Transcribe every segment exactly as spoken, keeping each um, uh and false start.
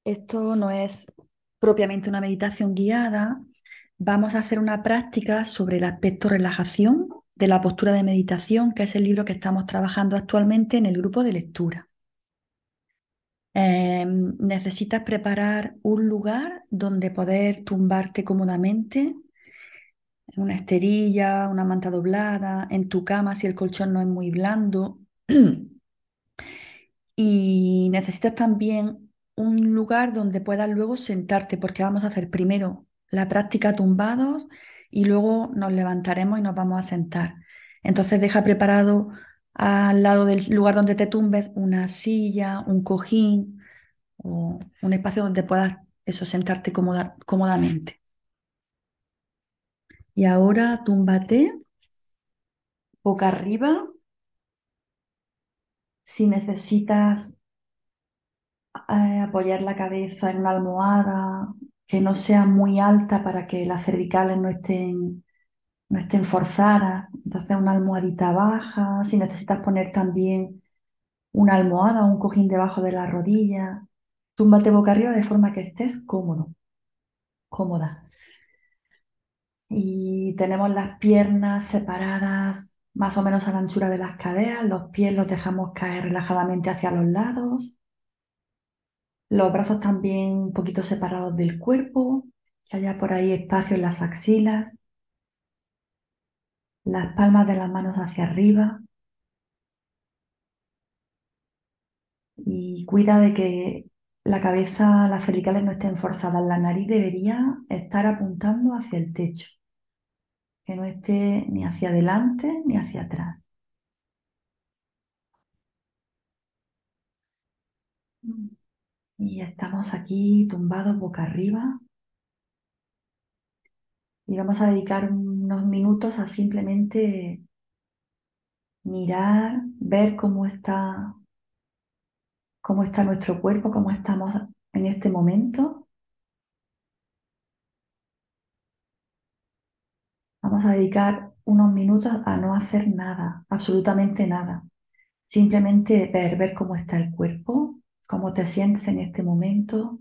Esto no es propiamente una meditación guiada. Vamos a hacer una práctica sobre el aspecto relajación de la postura de meditación, que es el libro que estamos trabajando actualmente en el grupo de lectura. Eh, necesitas preparar un lugar donde poder tumbarte cómodamente, en una esterilla, una manta doblada, en tu cama si el colchón no es muy blando. Y necesitas también un lugar donde puedas luego sentarte, porque vamos a hacer primero la práctica tumbados y luego nos levantaremos y nos vamos a sentar. Entonces deja preparado al lado del lugar donde te tumbes una silla, un cojín o un espacio donde puedas eso, sentarte cómoda- cómodamente. Y ahora túmbate boca arriba. Si necesitas eh, apoyar la cabeza en una almohada que no sea muy alta para que las cervicales no estén, no estén forzadas. Entonces una almohadita baja. Si necesitas poner también una almohada o un cojín debajo de la rodilla, túmbate boca arriba de forma que estés cómodo, cómoda. Y tenemos las piernas separadas más o menos a la anchura de las caderas, los pies los dejamos caer relajadamente hacia los lados. Los brazos también un poquito separados del cuerpo, que haya por ahí espacio en las axilas, las palmas de las manos hacia arriba y cuida de que la cabeza, las cervicales no estén forzadas. La nariz debería estar apuntando hacia el techo, que no esté ni hacia adelante ni hacia atrás. Y estamos aquí tumbados boca arriba y vamos a dedicar unos minutos a simplemente mirar, ver cómo está cómo está nuestro cuerpo, cómo estamos en este momento. Vamos a dedicar unos minutos a no hacer nada, absolutamente nada. Simplemente ver, ver cómo está el cuerpo, cómo te sientes en este momento,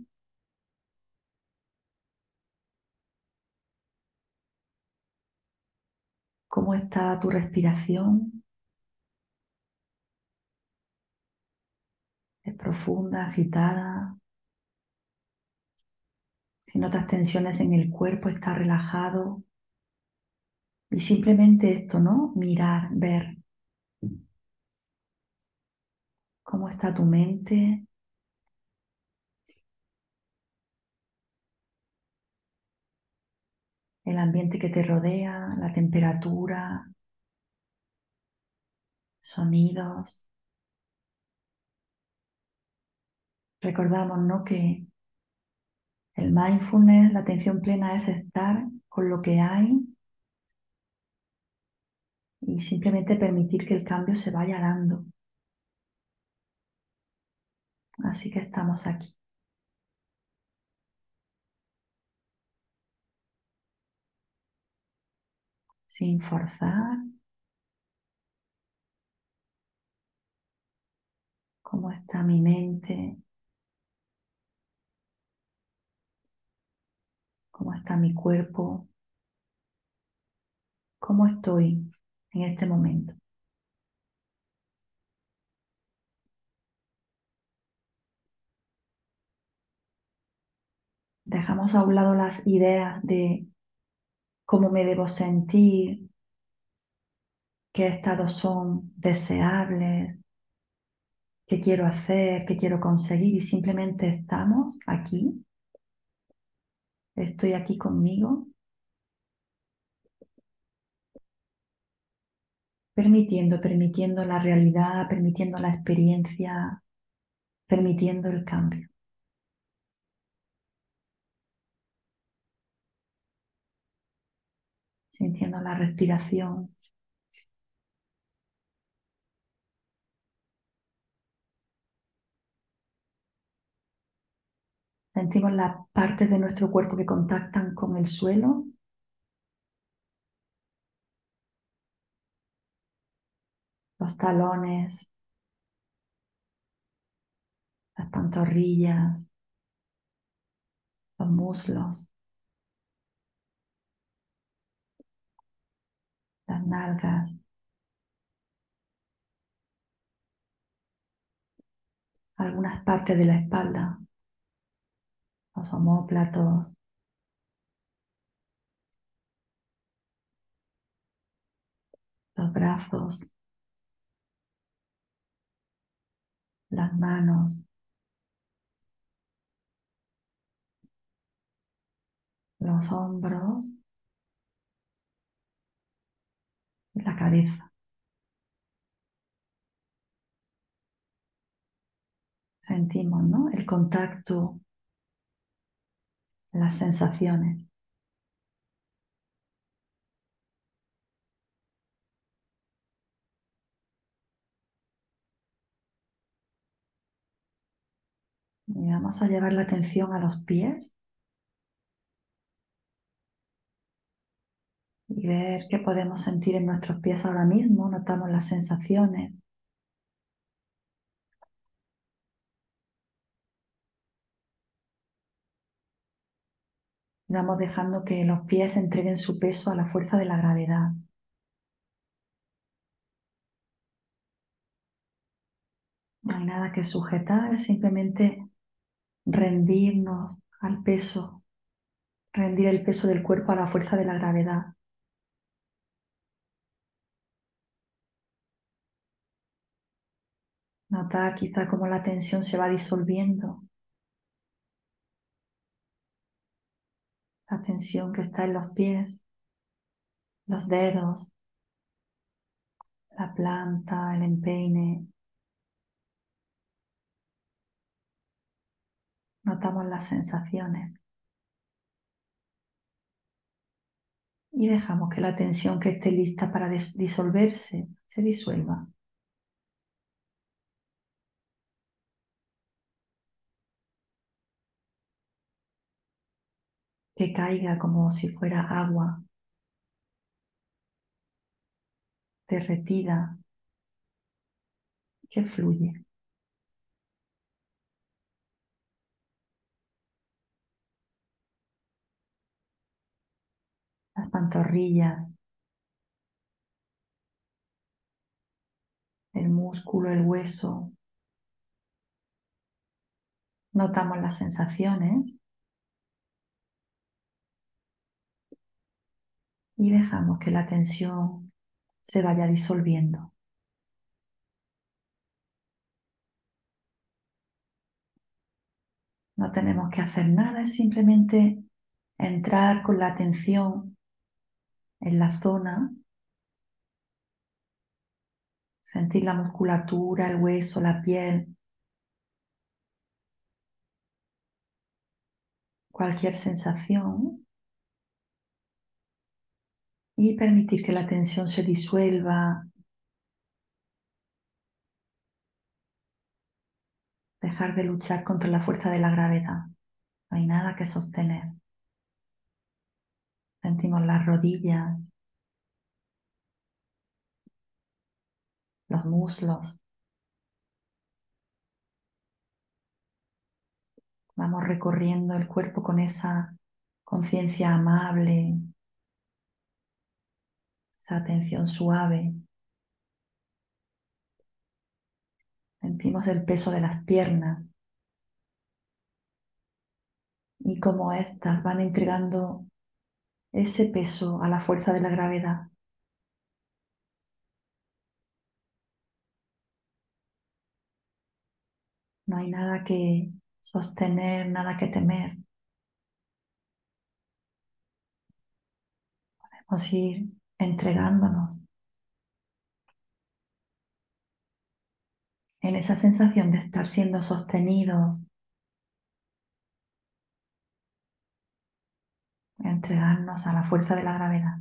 cómo está tu respiración. Es profunda, agitada. Si notas tensiones en el cuerpo, está relajado. Y simplemente esto, ¿no? Mirar, ver cómo está tu mente, el ambiente que te rodea, la temperatura, sonidos. Recordamos, ¿no? Que el mindfulness, la atención plena es estar con lo que hay y simplemente permitir que el cambio se vaya dando. Así que estamos aquí, sin forzar, cómo está mi mente, cómo está mi cuerpo, cómo estoy en este momento. Dejamos a un lado las ideas de cómo me debo sentir, qué estados son deseables, qué quiero hacer, qué quiero conseguir y simplemente estamos aquí, estoy aquí conmigo, permitiendo, permitiendo la realidad, permitiendo la experiencia, permitiendo el cambio, sintiendo la respiración. Sentimos las partes de nuestro cuerpo que contactan con el suelo, los talones, las pantorrillas, los muslos, las nalgas, algunas partes de la espalda, los omóplatos, los brazos, las manos, los hombros y la cabeza. Sentimos, ¿no?, el contacto, las sensaciones. Y vamos a llevar la atención a los pies y ver qué podemos sentir en nuestros pies ahora mismo. Notamos las sensaciones. Vamos dejando que los pies entreguen su peso a la fuerza de la gravedad. No hay nada que sujetar, es simplemente rendirnos al peso, rendir el peso del cuerpo a la fuerza de la gravedad. Notar quizá cómo la tensión se va disolviendo, la tensión que está en los pies, los dedos, la planta, el empeine. Notamos las sensaciones y dejamos que la tensión que esté lista para disolverse se disuelva. Que caiga como si fuera agua derretida, que fluye. Las pantorrillas, el músculo, el hueso. Notamos las sensaciones y dejamos que la tensión se vaya disolviendo. No tenemos que hacer nada, es simplemente entrar con la atención en la zona, sentir la musculatura, el hueso, la piel, cualquier sensación, y permitir que la tensión se disuelva, dejar de luchar contra la fuerza de la gravedad. No hay nada que sostener. Sentimos las rodillas, los muslos. Vamos recorriendo el cuerpo con esa conciencia amable, esa atención suave. Sentimos el peso de las piernas y cómo éstas van entregando ese peso a la fuerza de la gravedad. No hay nada que sostener, nada que temer. Podemos ir entregándonos en esa sensación de estar siendo sostenidos, entregarnos a la fuerza de la gravedad.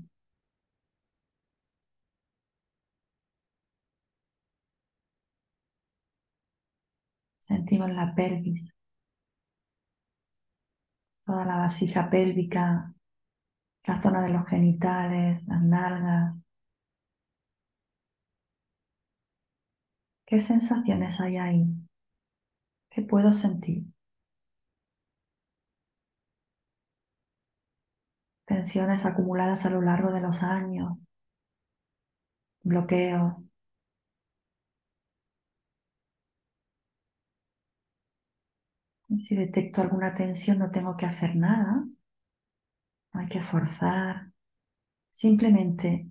Sentimos la pelvis, toda la vasija pélvica, la zona de los genitales, las nalgas. ¿Qué sensaciones hay ahí? ¿Qué puedo sentir? tensiones acumuladas a lo largo de los años, bloqueos. Y si detecto alguna tensión, no tengo que hacer nada, no hay que forzar, simplemente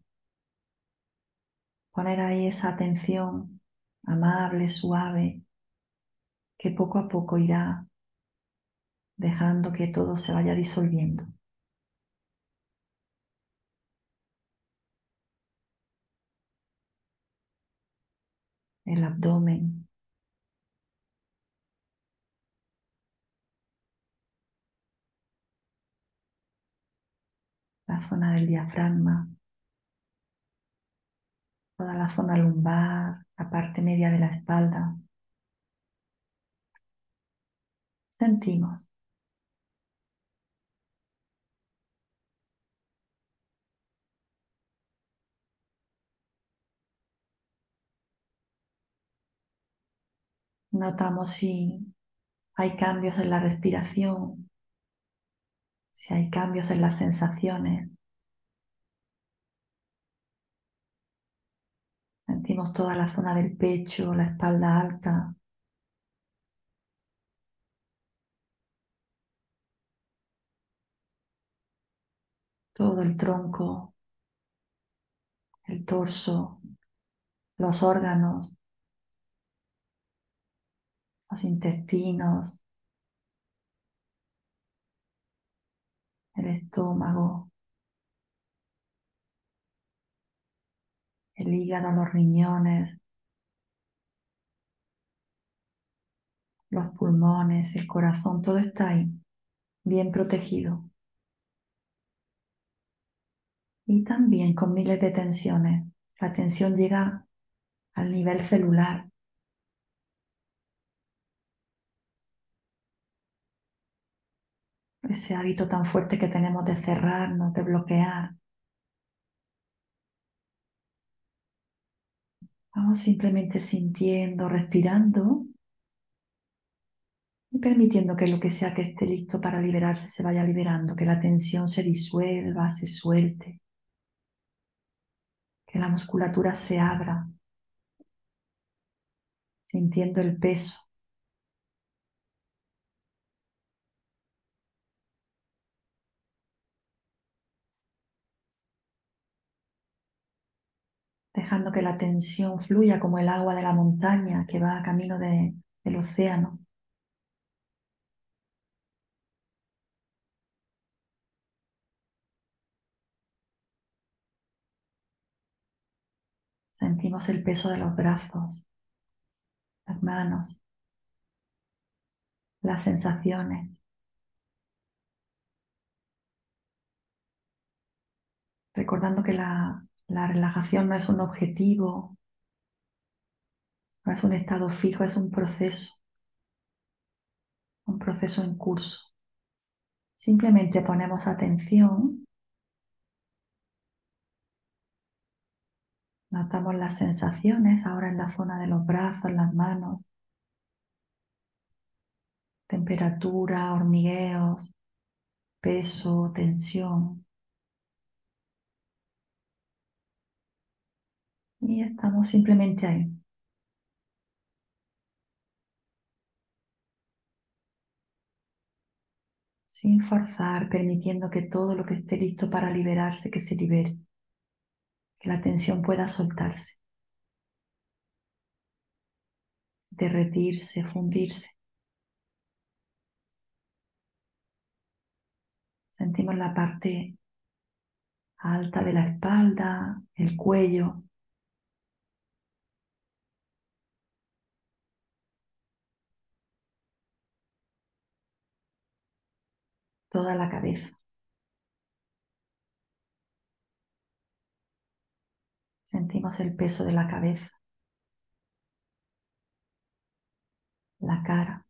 poner ahí esa atención amable, suave, que poco a poco irá dejando que todo se vaya disolviendo. El abdomen, la zona del diafragma, toda la zona lumbar, la parte media de la espalda. Sentimos, notamos si hay cambios en la respiración, si hay cambios en las sensaciones. Sentimos toda la zona del pecho, la espalda alta, todo el tronco, el torso, los órganos, los intestinos, el estómago, el hígado, los riñones, los pulmones, el corazón, todo está ahí, bien protegido. Y también con miles de tensiones. La tensión llega al nivel celular, ese hábito tan fuerte que tenemos de cerrarnos, de bloquear. Vamos simplemente sintiendo, respirando y permitiendo que lo que sea que esté listo para liberarse se vaya liberando, que la tensión se disuelva, se suelte, que la musculatura se abra, sintiendo el peso, dejando que la tensión fluya como el agua de la montaña que va a camino de- del océano. Sentimos el peso de los brazos, las manos, las sensaciones, recordando que la, la relajación no es un objetivo, no es un estado fijo, es un proceso, un proceso en curso. Simplemente ponemos atención, notamos las sensaciones ahora en la zona de los brazos, las manos, temperatura, hormigueos, peso, tensión. Y estamos simplemente ahí, sin forzar, permitiendo que todo lo que esté listo para liberarse, que se libere, que la tensión pueda soltarse, derretirse, fundirse. Sentimos la parte alta de la espalda, el cuello, toda la cabeza. Sentimos el peso de la cabeza, la cara,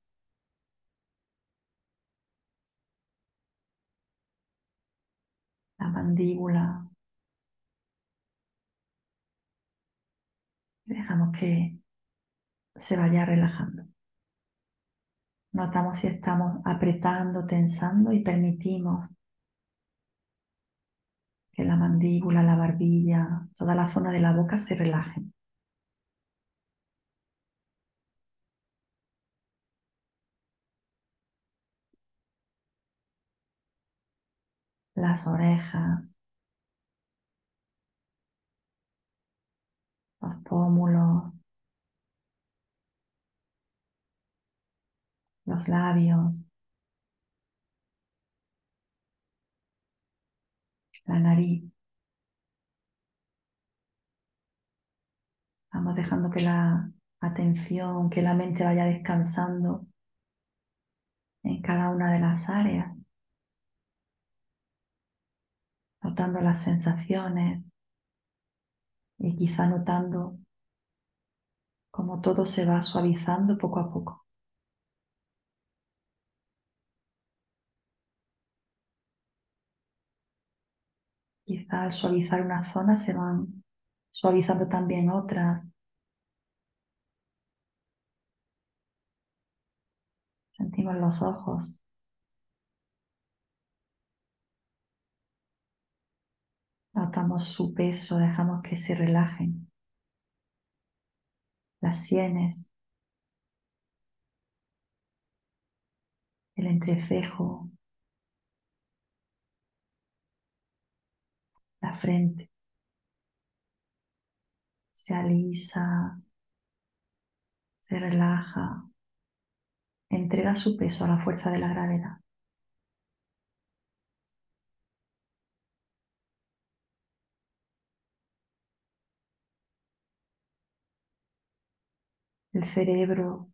la mandíbula. Y dejamos que se vaya relajando. Notamos si estamos apretando, tensando y permitimos que la mandíbula, la barbilla, toda la zona de la boca se relajen. Las orejas, los pómulos, los labios, la nariz. Vamos dejando que la atención, que la mente vaya descansando en cada una de las áreas, notando las sensaciones y quizá notando cómo todo se va suavizando poco a poco. Quizá al suavizar una zona se van suavizando también otras. Sentimos los ojos, notamos su peso, dejamos que se relajen. Las sienes, el entrecejo, la frente, se alisa, se relaja, entrega su peso a la fuerza de la gravedad. El cerebro,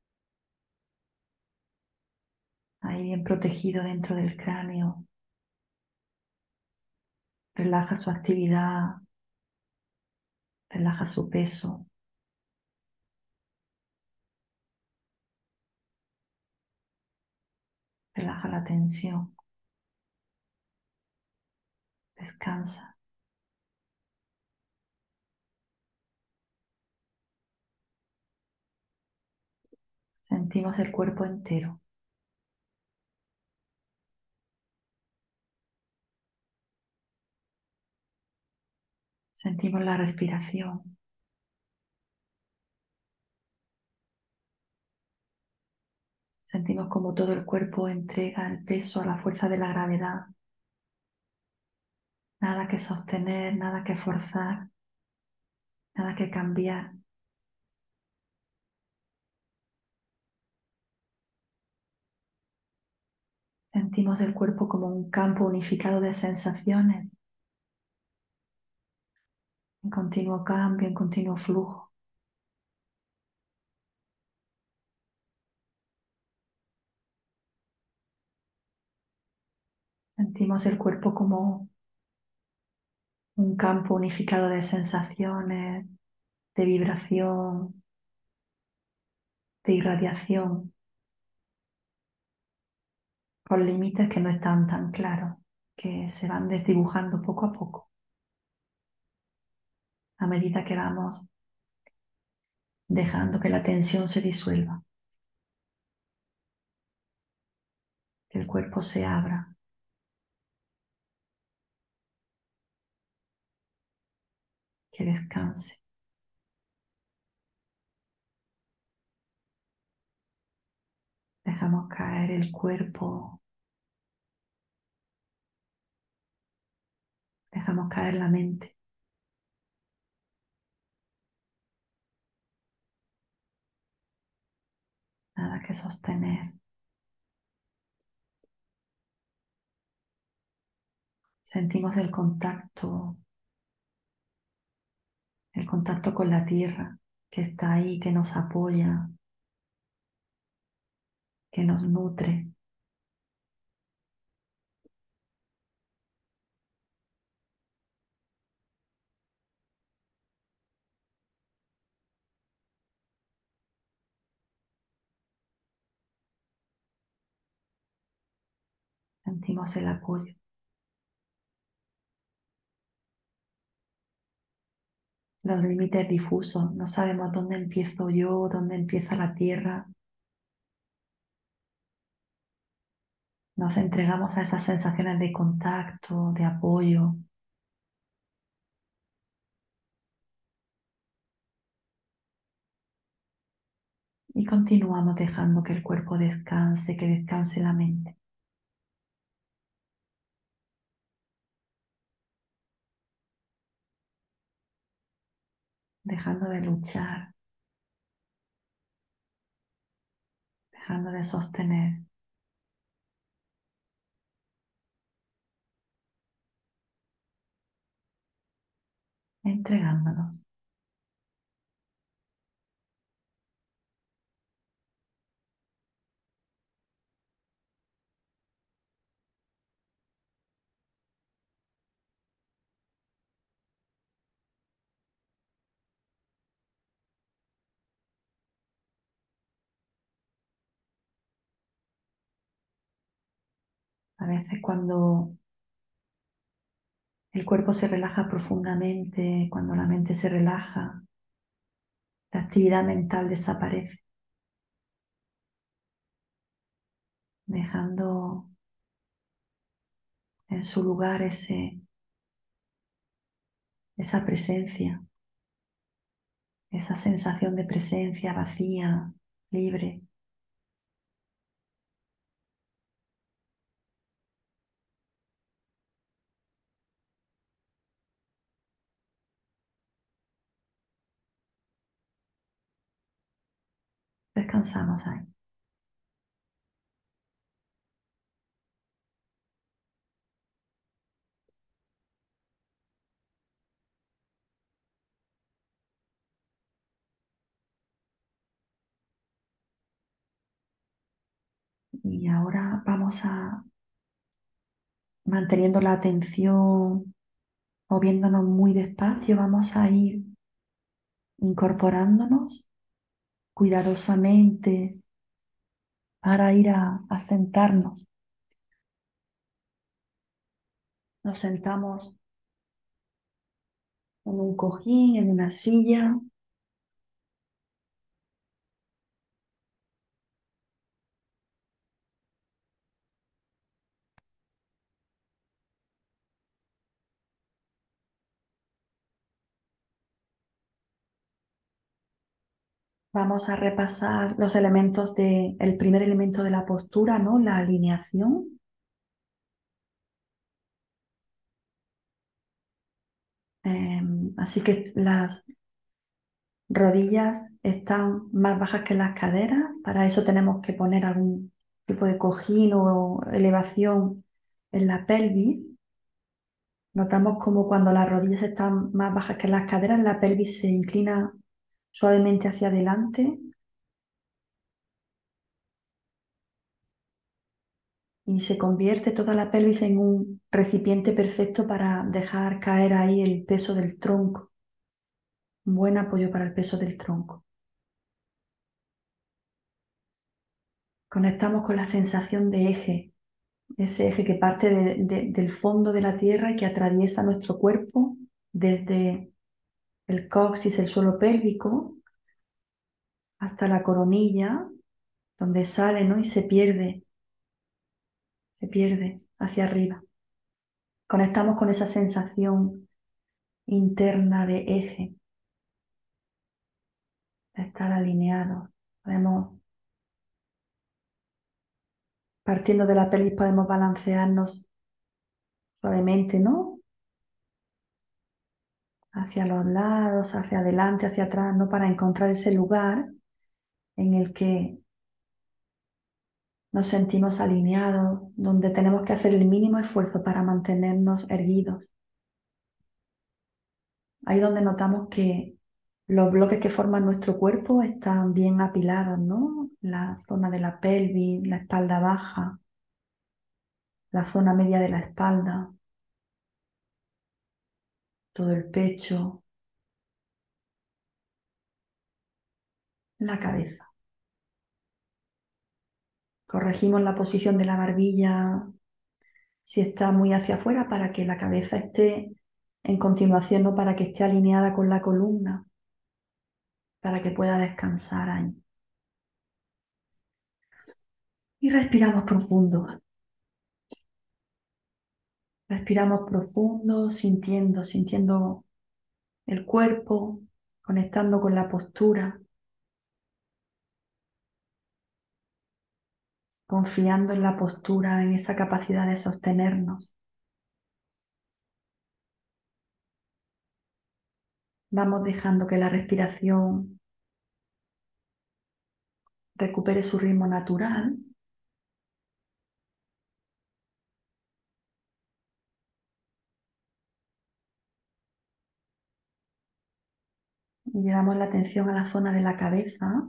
ahí bien protegido dentro del cráneo, relaja su actividad, relaja su peso, relaja la tensión, descansa. Sentimos el cuerpo entero. Sentimos la respiración. Sentimos como todo el cuerpo entrega el peso a la fuerza de la gravedad. Nada que sostener, nada que forzar, nada que cambiar. Sentimos el cuerpo como un campo unificado de sensaciones, en continuo cambio, en continuo flujo. Sentimos el cuerpo como un campo unificado de sensaciones, de vibración, de irradiación, con límites que no están tan claros, que se van desdibujando poco a poco, a medida que vamos dejando que la tensión se disuelva, que el cuerpo se abra, que descanse. Dejamos caer el cuerpo, dejamos caer la mente. Nada que sostener. Sentimos el contacto, el contacto con la tierra que está ahí, que nos apoya, que nos nutre. Sentimos el apoyo. Los límites difusos, no sabemos dónde empiezo yo, dónde empieza la tierra. Nos entregamos a esas sensaciones de contacto, de apoyo, Y continuamos dejando que el cuerpo descanse, que descanse la mente, dejando de luchar, dejando de sostener, entregándonos. A veces cuando el cuerpo se relaja profundamente, cuando la mente se relaja, la actividad mental desaparece, dejando en su lugar ese, esa presencia, esa sensación de presencia vacía, libre. Descansamos ahí. Y ahora vamos a, manteniendo la atención, moviéndonos muy despacio, vamos a ir incorporándonos cuidadosamente para ir a, a sentarnos. Nos sentamos en un cojín, en una silla. Vamos a repasar los elementos de, el primer elemento de la postura, ¿no? La alineación. Eh, así que las rodillas están más bajas que las caderas. Para eso tenemos que poner algún tipo de cojín o elevación en la pelvis. Notamos como cuando las rodillas están más bajas que las caderas, la pelvis se inclina suavemente hacia adelante y se convierte toda la pelvis en un recipiente perfecto para dejar caer ahí el peso del tronco. Un buen apoyo para el peso del tronco. Conectamos con la sensación de eje, ese eje que parte de- de- del fondo de la tierra y que atraviesa nuestro cuerpo desde el coxis, el suelo pélvico, hasta la coronilla, donde sale, ¿no? Y se pierde, se pierde hacia arriba. Conectamos con esa sensación interna de eje, de estar alineados. Podemos, partiendo de la pelvis, podemos balancearnos suavemente, ¿no? Hacia los lados, hacia adelante, hacia atrás, ¿no? Para encontrar ese lugar en el que nos sentimos alineados, donde tenemos que hacer el mínimo esfuerzo para mantenernos erguidos. Ahí donde notamos que los bloques que forman nuestro cuerpo están bien apilados, ¿no? La zona de la pelvis, la espalda baja, la zona media de la espalda, todo el pecho, la cabeza. Corregimos la posición de la barbilla si está muy hacia afuera para que la cabeza esté en continuación, no para que esté alineada con la columna, para que pueda descansar ahí. Y respiramos profundo. Respiramos profundo, sintiendo, sintiendo el cuerpo, conectando con la postura. confiando en la postura, en esa capacidad de sostenernos. Vamos dejando que la respiración recupere su ritmo natural. Y llevamos la atención a la zona de la cabeza.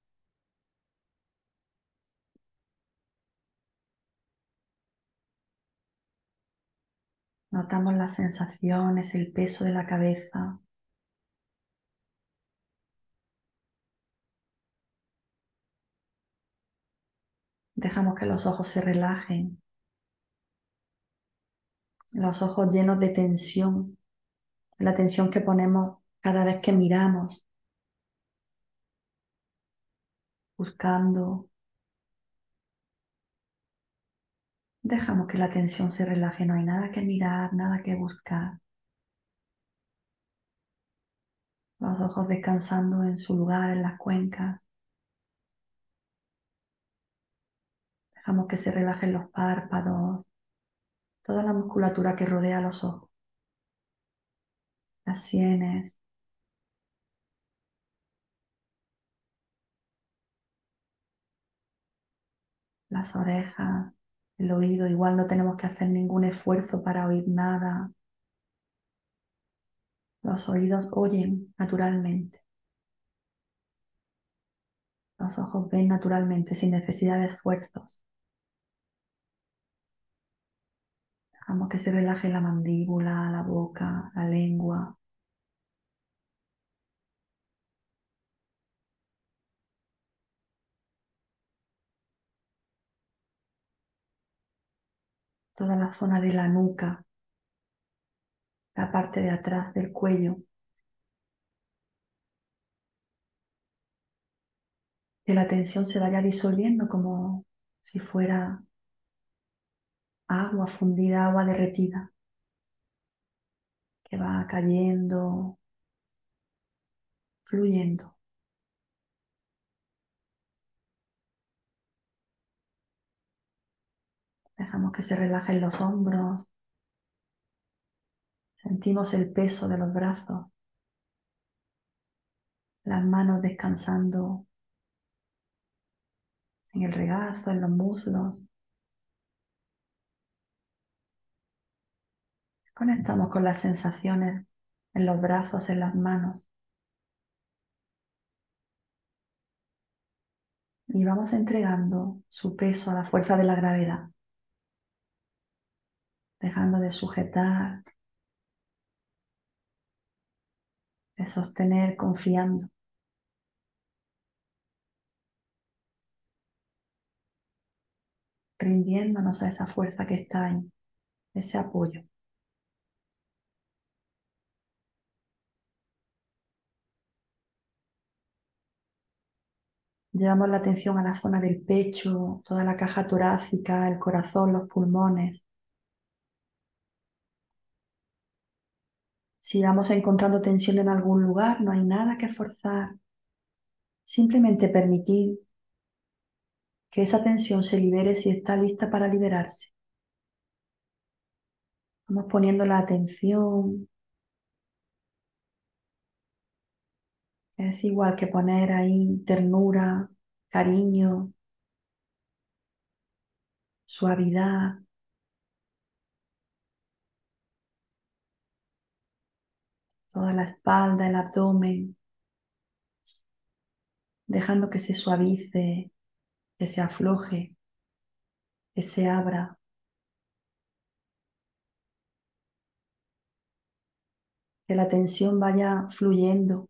Notamos las sensaciones, el peso de la cabeza. Dejamos que los ojos se relajen. Los ojos llenos de tensión. La tensión que ponemos cada vez que miramos, buscando. Dejamos que la tensión se relaje. No hay nada que mirar, nada que buscar. Los ojos descansando en su lugar, en las cuencas. Dejamos que se relajen los párpados, toda la musculatura que rodea los ojos, las sienes, las orejas, el oído. Igual no tenemos que hacer ningún esfuerzo para oír nada. Los oídos oyen naturalmente. Los ojos ven naturalmente, sin necesidad de esfuerzos. Dejamos que se relaje la mandíbula, la boca, la lengua. Toda la zona de la nuca, la parte de atrás del cuello. Que la tensión se vaya disolviendo como si fuera agua fundida, agua derretida, que va cayendo, fluyendo. Dejamos que se relajen los hombros. Sentimos el peso de los brazos, las manos descansando en el regazo, en los muslos. Conectamos con las sensaciones en los brazos, en las manos. Y vamos entregando su peso a la fuerza de la gravedad, dejando de sujetar, de sostener, confiando, rindiéndonos a esa fuerza que está ahí, ese apoyo. Llevamos la atención a la zona del pecho, toda la caja torácica, el corazón, los pulmones. Si vamos encontrando tensión en algún lugar, no hay nada que forzar. Simplemente permitir que esa tensión se libere si está lista para liberarse. Vamos poniendo la atención. Es igual que poner ahí ternura, cariño, suavidad. Toda la espalda, el abdomen, dejando que se suavice, que se afloje, que se abra. Que la tensión vaya fluyendo,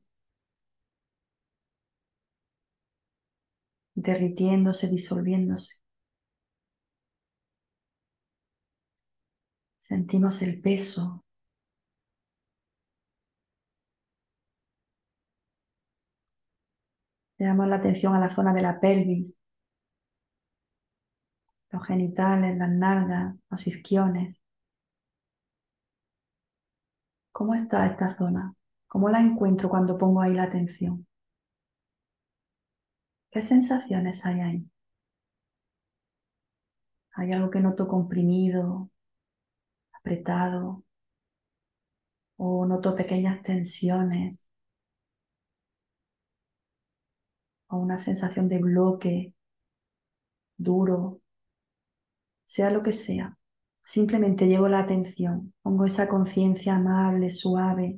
derritiéndose, disolviéndose. Sentimos el peso. Llevamos la atención a la zona de la pelvis, los genitales, las nalgas, los isquiones. ¿Cómo está esta zona? ¿Cómo la encuentro cuando pongo ahí la atención? ¿Qué sensaciones hay ahí? Hay algo que noto comprimido, apretado, o noto pequeñas tensiones o una sensación de bloque duro, sea lo que sea. Simplemente llevo la atención, pongo esa conciencia amable, suave,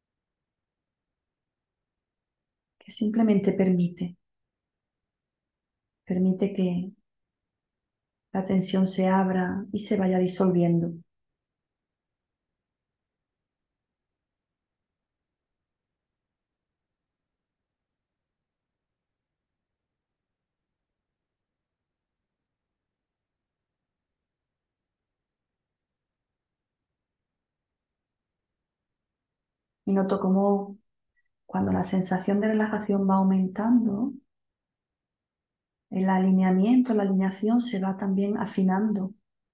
que simplemente permite, permite que la tensión se abra y se vaya disolviendo. Y noto cómo cuando la sensación de relajación va aumentando, el alineamiento, la alineación se va también afinando.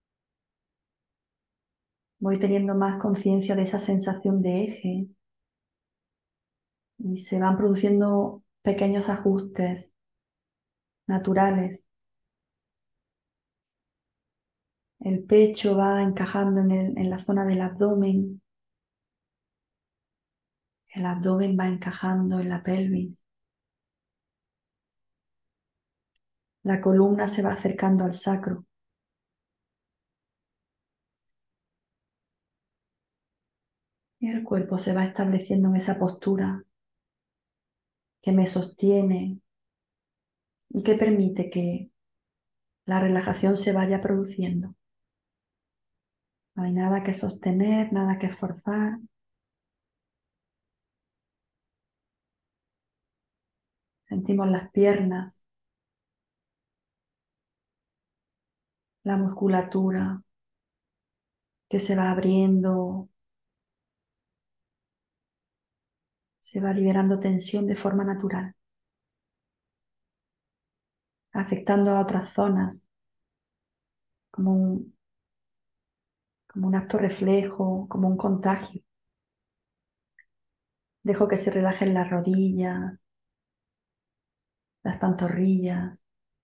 Voy teniendo más conciencia de esa sensación de eje y se van produciendo pequeños ajustes naturales. El pecho va encajando en, el- en la zona del abdomen, el abdomen va encajando en la pelvis, la columna se va acercando al sacro y el cuerpo se va estableciendo en esa postura que me sostiene y que permite que la relajación se vaya produciendo. No hay nada que sostener, nada que forzar. Sentimos las piernas, la musculatura que se va abriendo, se va liberando tensión de forma natural, afectando a otras zonas como un, como un acto reflejo, como un contagio. Dejo que se relajen las rodillas, las pantorrillas,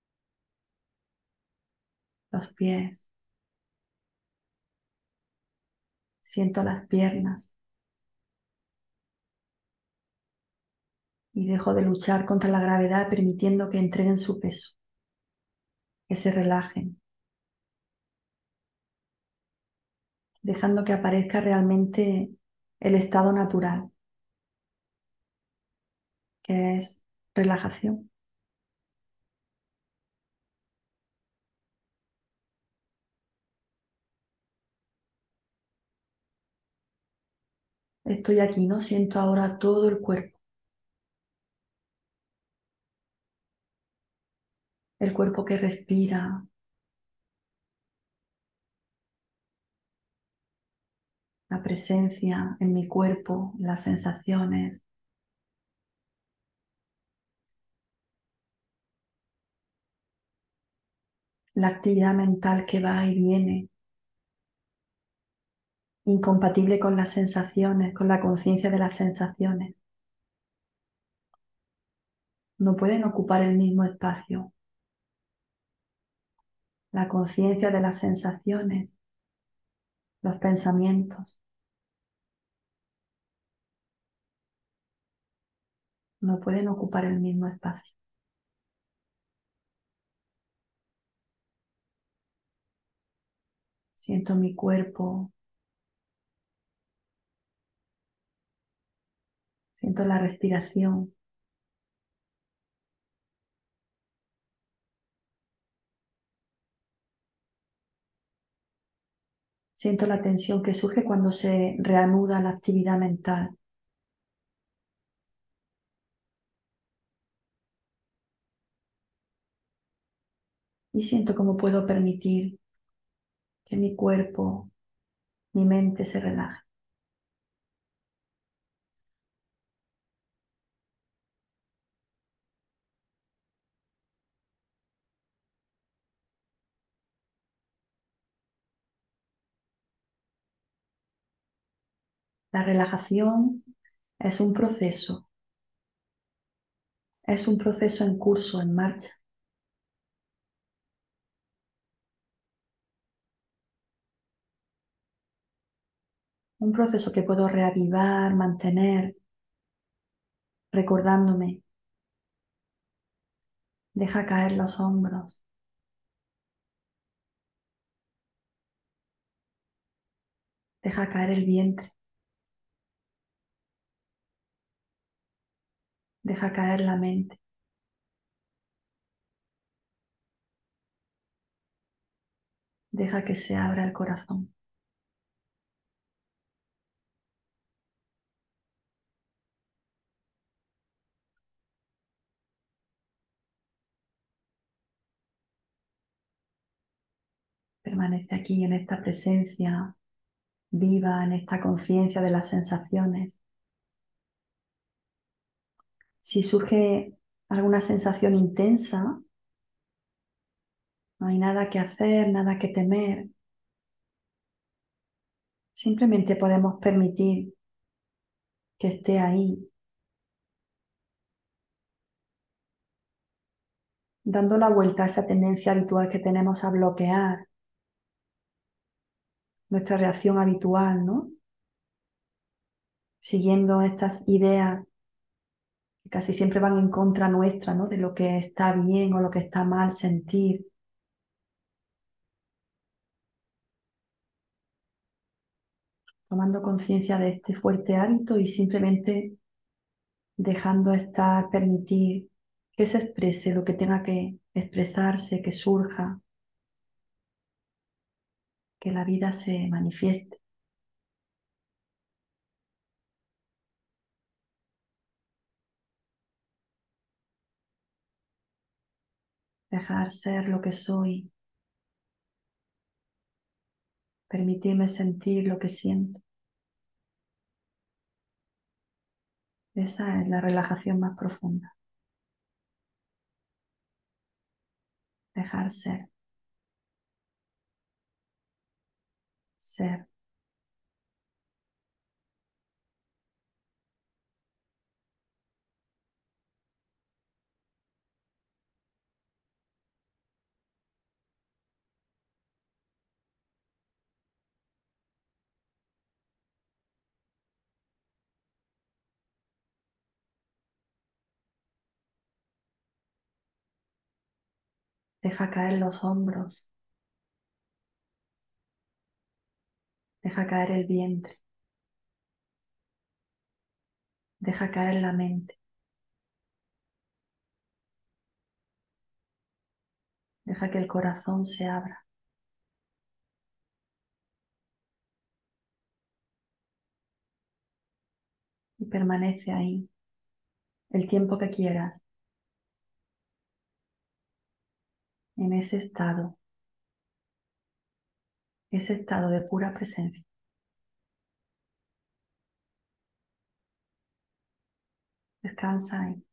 los pies. Siento las piernas y dejo de luchar contra la gravedad permitiendo que entreguen su peso, que se relajen, dejando que aparezca realmente el estado natural, que es relajación. Estoy aquí, ¿no? Siento ahora todo el cuerpo, el cuerpo que respira, la presencia en mi cuerpo, las sensaciones, la actividad mental que va y viene, incompatible con las sensaciones, con la conciencia de las sensaciones. No pueden ocupar el mismo espacio. La conciencia de las sensaciones, los pensamientos, no pueden ocupar el mismo espacio. Siento mi cuerpo, siento la respiración, siento la tensión que surge cuando se reanuda la actividad mental. Y siento cómo puedo permitir que mi cuerpo, mi mente se relaje. La relajación es un proceso, es un proceso en curso, en marcha. Un proceso que puedo reavivar, mantener, recordándome. Deja caer los hombros. Deja caer el vientre. Deja caer la mente. Deja que se abra el corazón. Permanece aquí en esta presencia viva, en esta conciencia de las sensaciones. Si surge alguna sensación intensa, no hay nada que hacer, nada que temer. Simplemente podemos permitir que esté ahí, dando la vuelta a esa tendencia habitual que tenemos a bloquear nuestra reacción habitual, ¿no? Siguiendo estas ideas que casi siempre van en contra nuestra, ¿no? De lo que está bien o lo que está mal sentir. Tomando conciencia de este fuerte hábito y simplemente dejando estar, permitir que se exprese lo que tenga que expresarse, que surja, que la vida se manifieste. Dejar ser lo que soy, permitirme sentir lo que siento. Esa es la relajación más profunda. Dejar ser, ser. Deja caer los hombros, deja caer el vientre, deja caer la mente, deja que el corazón se abra y permanece ahí el tiempo que quieras, en ese estado, ese estado de pura presencia. Descansa ahí.